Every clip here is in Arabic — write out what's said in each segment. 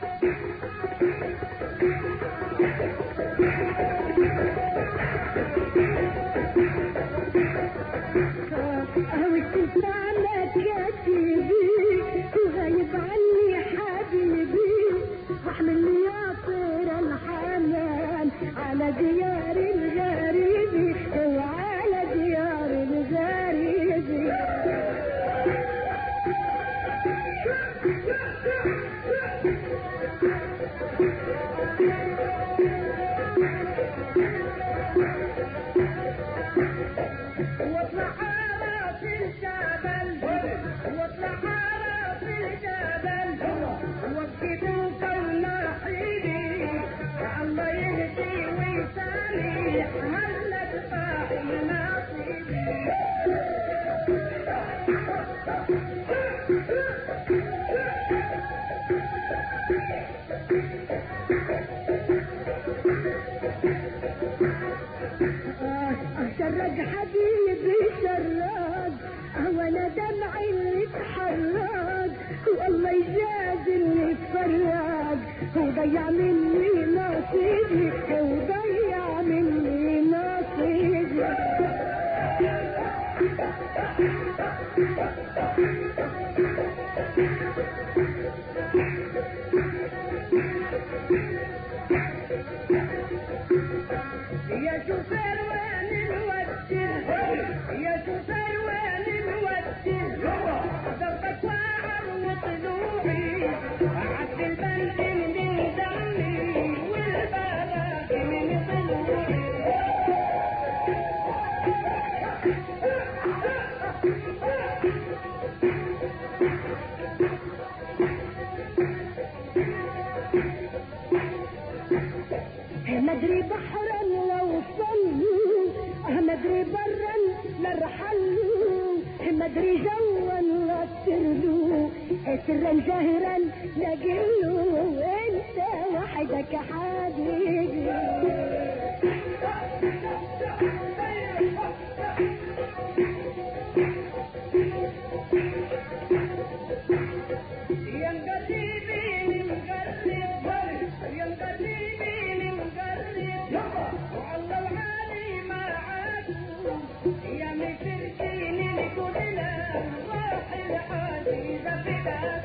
وتسمعنا كاتبي وغايب عني حبيبي واحملني يا طير الحنان على ديار الغريب وعلى ديار الغريب. واطلع على في الجبل واطلع على في الجبل وكيفوا كون حيدي الله يهدي ويسامي هلا تفاحي نصيبي. شرد حبيبي شرد وانا دمعي اللي اتحرد والله يجازلني اتفرج وضيع مني نصيبي وضيع مني نصيبي. يا شوفير وين نوديه يا شوفير وين نوديه ضربك واعر وطلوعي عد البنزين من دمي والبلاغ من ضلوعي. مدري بحرا لو صلوا مدري برا لرحلوا مدري جوا لطرلوا سرا جاهرا لقلوا انت وحدك حبيبي. يا مقربين مقرب يا مقربين مقرب والله العالي ما عادوا يا مشركين الكلنا راح الحديث في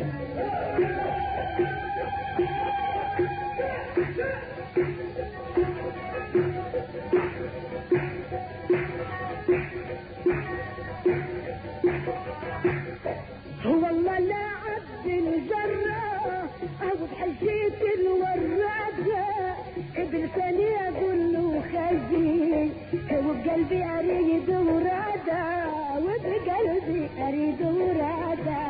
هو الله لا عبد الجرة أبو بحجية الورادة بلساني أقول له خزي وبقلبي أريد ورادة وبقلبي أريد ورادة.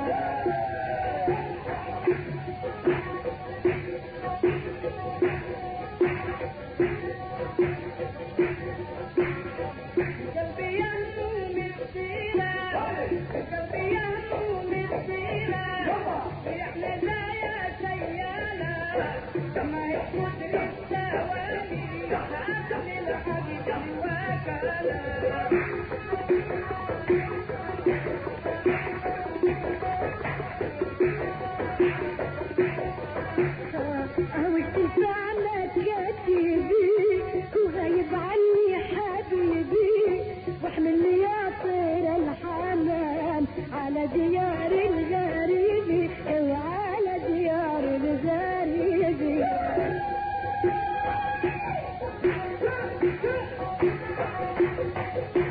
قلبي ينمو مثيلة قلبي ينمو مثيلة ويحلى يا سيالة ما يقدر الثواني حاكم الحبيب وكالة. وتسمعنا كاتبي وغايب عني حبيبي واحملني يا طير الحنان على ديار الغريب وعلى ديار الغريب.